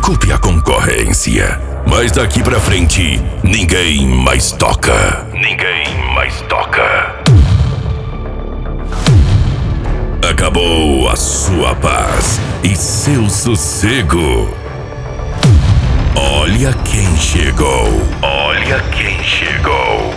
Desculpe a concorrência, mas daqui pra frente, ninguém mais toca. Ninguém mais toca. Acabou a sua paz e seu sossego. Olha quem chegou. Olha quem chegou.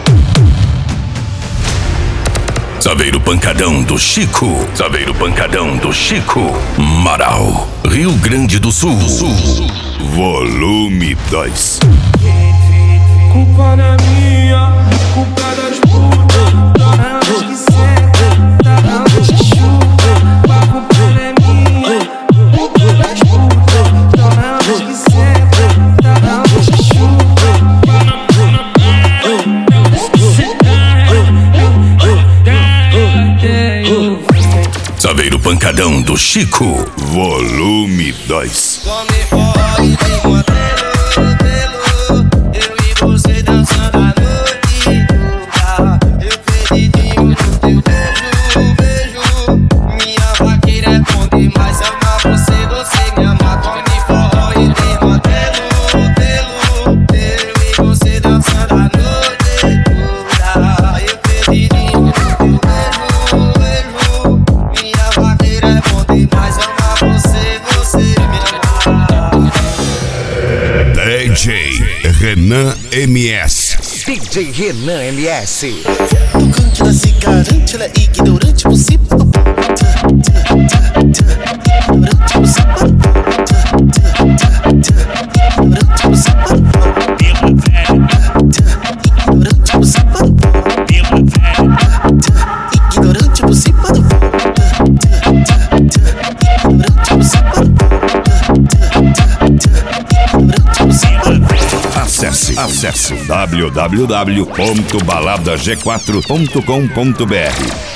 Saveiro Pancadão do Chico. Saveiro Pancadão do Chico. Marau, Rio Grande do Sul. Volume 2. Culpa não é minha, culpa é das putas. Elas que sentem, elas que chutam. A culpa não é minha, culpa é das putas. Elas que sentem, elas que chutam. Saveiro Pancadão do Chico. Volume 2. Come fora e tem modelo. Eu e você dançando a noite toda. Eu perdidinho no teu beijo. Minha vaqueira é bom demais. Amar você me ama. Come fora e tem modelo. Eu e você dançando a noite toda. Eu perdidinho no teu beijo. Minha vaqueira é bom demais. Amar você me ama. DJ Renan MS. DJ Renan MS. Tocante da cigarante, ela é ignorante, você ignorante, você ignorante, você ignorante, você ignorante, você Acesse www.baladag4.com.br